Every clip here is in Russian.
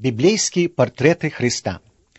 Библейские портреты Христа.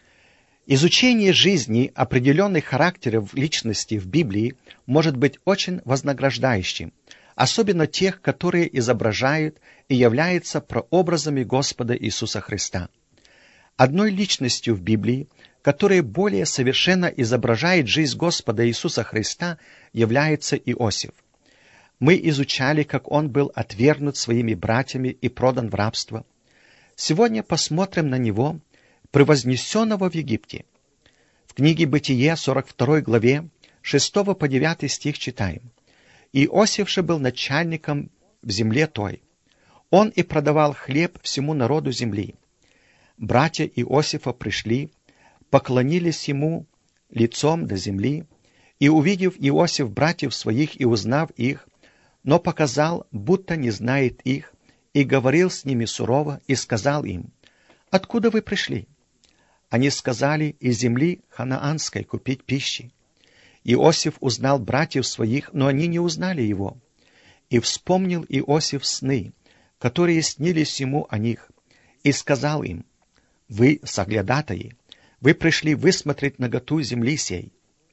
Изучение жизни определенных характеров личности в Библии может быть очень вознаграждающим, особенно тех, которые изображают и являются прообразами Господа Иисуса Христа. Одной личностью в Библии, которая более совершенно изображает жизнь Господа Иисуса Христа, является Иосиф. Мы изучали, как он был отвергнут своими братьями и продан в рабство. Сегодня посмотрим на него, превознесенного в Египте. В книге Бытие, 42 главе, 6 по 9 стих читаем. «Иосиф же был начальником в земле той. Он и продавал хлеб всему народу земли. Братья Иосифа пришли, поклонились ему лицом до земли, и, увидев Иосиф братьев своих и узнав их, но показал, будто не знает их, и говорил с ними сурово, и сказал им: «Откуда вы пришли?» Они сказали: «Из земли ханаанской купить пищи». Иосиф узнал братьев своих, но они не узнали его. И вспомнил Иосиф сны, которые снились ему о них, и сказал им: «Вы соглядатаи, вы пришли высмотреть наготу земли сей».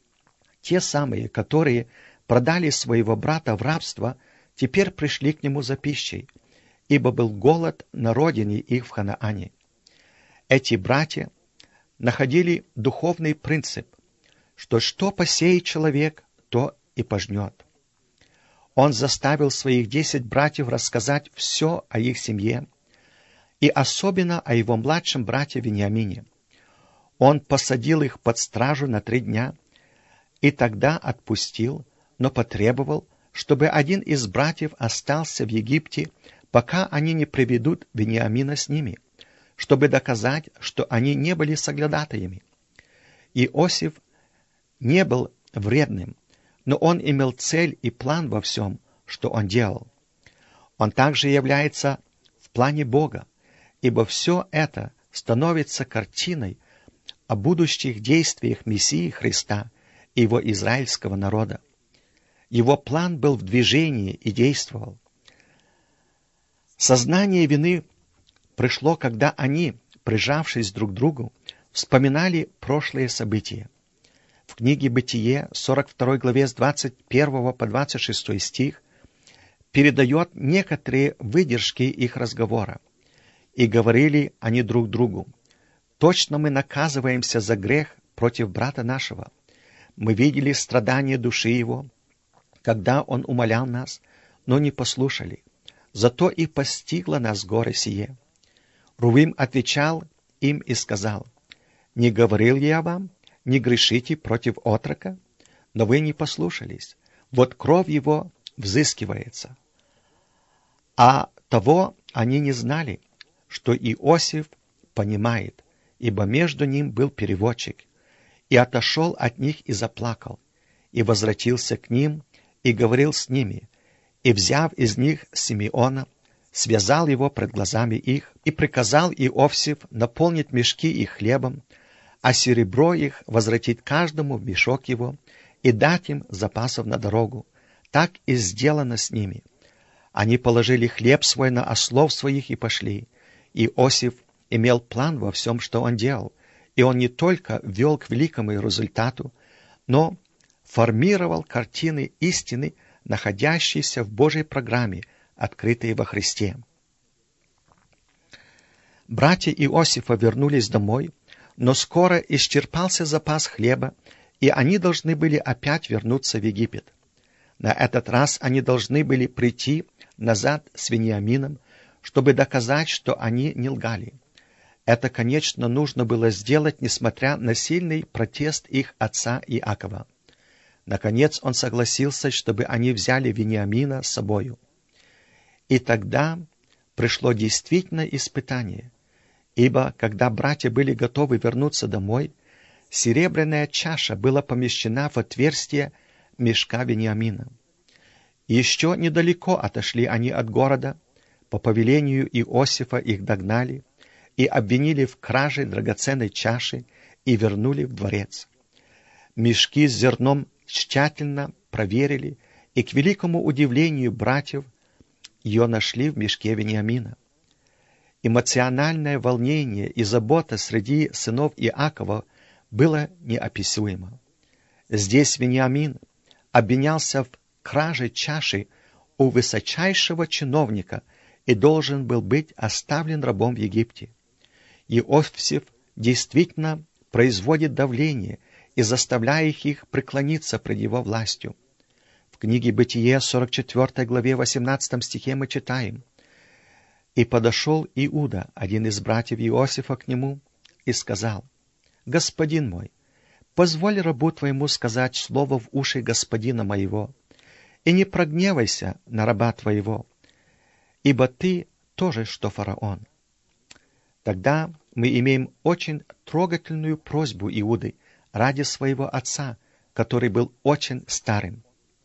Те самые, которые продали своего брата в рабство, теперь пришли к нему за пищей, ибо был голод на родине их в Ханаане. Эти братья находили духовный принцип, что посеет человек, то и пожнет. Он заставил своих 10 братьев рассказать все о их семье, и особенно о его младшем брате Вениамине. Он посадил их под стражу на 3 дня, и тогда отпустил, но потребовал, чтобы один из братьев остался в Египте, пока они не приведут Вениамина с ними, чтобы доказать, что они не были соглядатаями. Иосиф не был вредным, но он имел цель и план во всем, что он делал. Он также является в плане Бога, ибо все это становится картиной о будущих действиях Мессии Христа и его израильского народа. Его план был в движении и действовал. Сознание вины пришло, когда они, прижавшись друг к другу, вспоминали прошлые события. В книге Бытие, 42 главе с 21 по 26 стих, передает некоторые выдержки их разговора. «И говорили они друг другу: точно мы наказываемся за грех против брата нашего. Мы видели страдания души его, когда он умолял нас, но не послушали. Зато и постигло нас горе сие». Рувим отвечал им и сказал: «Не говорил я вам, не грешите против отрока? Но вы не послушались. Вот кровь его взыскивается». А того они не знали, что Иосиф понимает, ибо между ним был переводчик, и отошел от них и заплакал, и возвратился к ним, и говорил с ними, и, взяв из них Симеона, связал его пред глазами их, и приказал Иосиф наполнить мешки их хлебом, а серебро их возвратить каждому в мешок его, и дать им запасов на дорогу. Так и сделано с ними. Они положили хлеб свой на ослов своих и пошли. Иосиф имел план во всем, что он делал, и он не только вел к великому результату, но формировал картины истины, находящиеся в Божьей программе, открытые во Христе. Братья Иосифа вернулись домой, но скоро исчерпался запас хлеба, и они должны были опять вернуться в Египет. На этот раз они должны были прийти назад с Вениамином, чтобы доказать, что они не лгали. Это, конечно, нужно было сделать, несмотря на сильный протест их отца Иакова. Наконец он согласился, чтобы они взяли Вениамина с собою. И тогда пришло действительно испытание, ибо, когда братья были готовы вернуться домой, серебряная чаша была помещена в отверстие мешка Вениамина. Еще недалеко отошли они от города, по повелению Иосифа их догнали и обвинили в краже драгоценной чаши и вернули в дворец. Мешки с зерном тщательно проверили, и, к великому удивлению братьев, ее нашли в мешке Вениамина. Эмоциональное волнение и забота среди сынов Иакова было неописуемо. Здесь Вениамин обвинялся в краже чаши у высочайшего чиновника и должен был быть оставлен рабом в Египте. Иосиф действительно производит давление и заставляет их преклониться пред его властью. В книге Бытие, 44 главе, 18 стихе мы читаем: «И подошел Иуда, один из братьев Иосифа, к нему, и сказал: Господин мой, позволь рабу твоему сказать слово в уши господина моего, и не прогневайся на раба твоего, ибо ты тоже, что фараон». Тогда мы имеем очень трогательную просьбу Иуды ради своего отца, который был очень старым.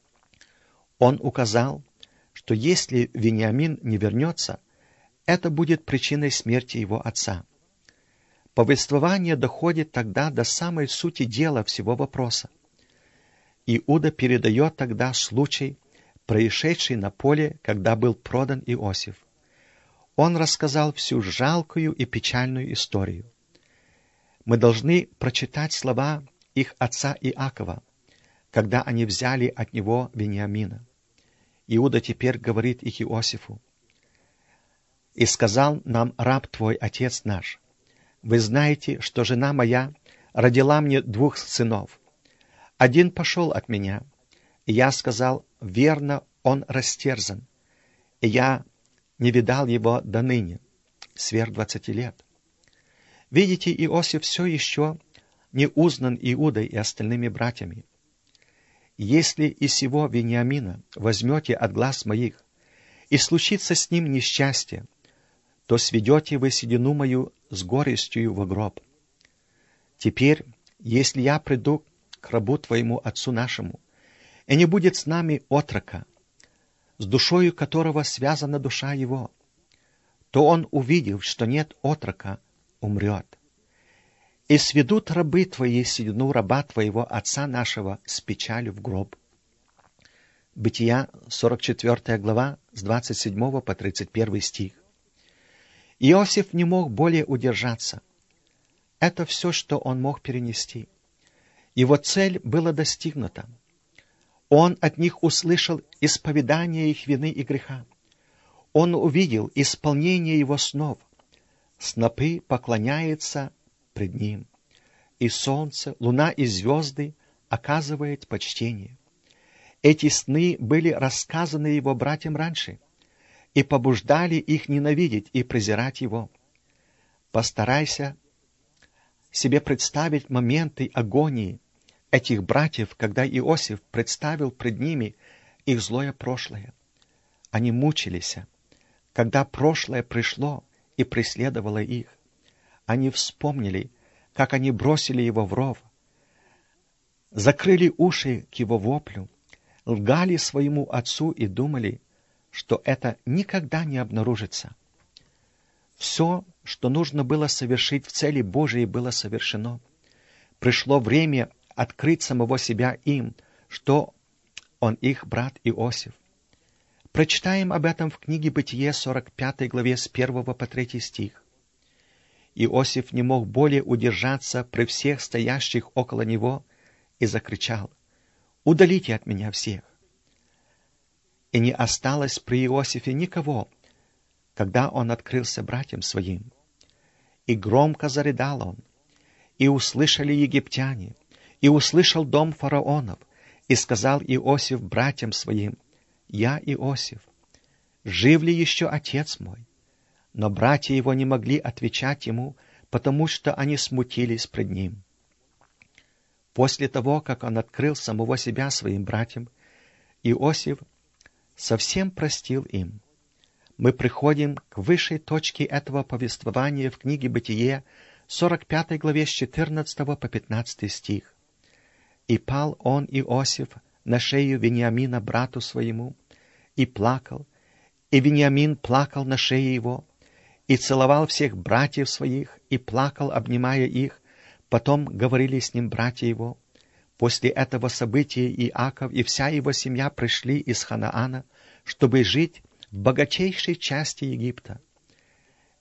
Он указал, что если Вениамин не вернется, это будет причиной смерти его отца. Повествование доходит тогда до самой сути дела всего вопроса. Иуда передает тогда случай, происшедший на поле, когда был продан Иосиф. Он рассказал всю жалкую и печальную историю. Мы должны прочитать слова их отца Иакова, когда они взяли от него Вениамина. Иуда теперь говорит их Иосифу: «И сказал нам раб твой, отец наш: вы знаете, что жена моя родила мне 2 сынов. Один пошел от меня, и я сказал: верно, он растерзан, и я не видал его до ныне, сверх 20 лет». Видите, Иосиф все еще не узнан Иудой и остальными братьями. «Если и сего Вениамина возьмете от глаз моих, и случится с ним несчастье, то сведете вы седину мою с горестью в гроб. Теперь, если я приду к рабу твоему отцу нашему, и не будет с нами отрока, с душою которого связана душа его, то он, увидев, что нет отрока, умрет. И сведут рабы твои седину раба твоего отца нашего с печалью в гроб». Бытия, 44 глава, с 27 по 31 стих. Иосиф не мог более удержаться. Это все, что он мог перенести. Его цель была достигнута. Он от них услышал исповедание их вины и греха. Он увидел исполнение его снов. Снопы поклоняются пред ним, и солнце, луна и звезды оказывают почтение. Эти сны были рассказаны его братьям раньше и побуждали их ненавидеть и презирать его. Постарайся себе представить моменты агонии этих братьев, когда Иосиф представил пред ними их злое прошлое. Они мучились, когда прошлое пришло и преследовало их. Они вспомнили, как они бросили его в ров, закрыли уши к его воплю, лгали своему отцу и думали, что это никогда не обнаружится. Все, что нужно было совершить в цели Божией, было совершено. Пришло время открыть самого себя им, что он их брат Иосиф. Прочитаем об этом в книге Бытие, 45 главе, с 1 по 3 стих. Иосиф не мог более удержаться при всех стоящих около него и закричал: «Удалите от меня всех!» И не осталось при Иосифе никого, когда он открылся братьям своим. И громко зарыдал он, и услышали египтяне, и услышал дом фараонов, и сказал Иосиф братьям своим: «Я Иосиф, жив ли еще отец мой?» Но братья его не могли отвечать ему, потому что они смутились пред ним. После того, как он открыл самого себя своим братьям, Иосиф совсем простил им. Мы приходим к высшей точке этого повествования в книге Бытие, 45 главе, с 14 по 15 стих. «И пал он, Иосиф, на шею Вениамина, брату своему, и плакал, и Вениамин плакал на шее его, и целовал всех братьев своих, и плакал, обнимая их. Потом говорили с ним братья его. После этого события Иаков и вся его семья пришли из Ханаана, чтобы жить в богатейшей части Египта.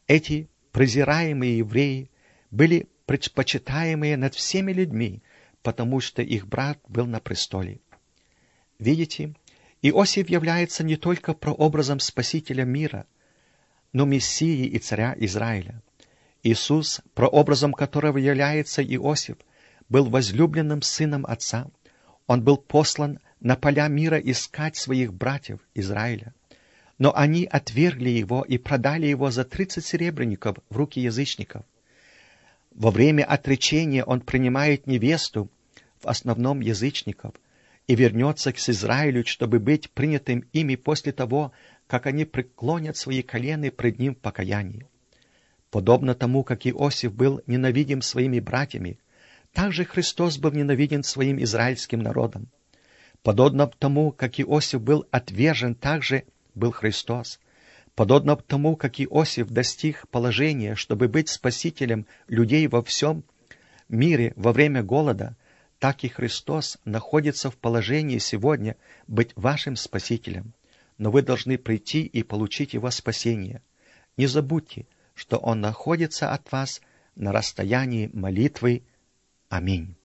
Эти презираемые евреи были предпочитаемые над всеми людьми, потому что их брат был на престоле. Видите, Иосиф является не только прообразом Спасителя мира, но Мессии и Царя Израиля. Иисус, прообразом которого является Иосиф, был возлюбленным сыном Отца. Он был послан на поля мира искать своих братьев Израиля. Но они отвергли его и продали его за 30 серебряников в руки язычников. Во время отречения он принимает невесту, в основном язычников, и вернется к Израилю, чтобы быть принятым ими после того, как они преклонят свои колени пред ним в покаянии. Подобно тому, как Иосиф был ненавидим своими братьями, так же Христос был ненавиден своим израильским народом. Подобно тому, как Иосиф был отвержен, так же был Христос. Подобно тому, как Иосиф достиг положения, чтобы быть спасителем людей во всем мире во время голода, так и Христос находится в положении сегодня быть вашим спасителем. Но вы должны прийти и получить его спасение. Не забудьте, что он находится от вас на расстоянии молитвы. Аминь.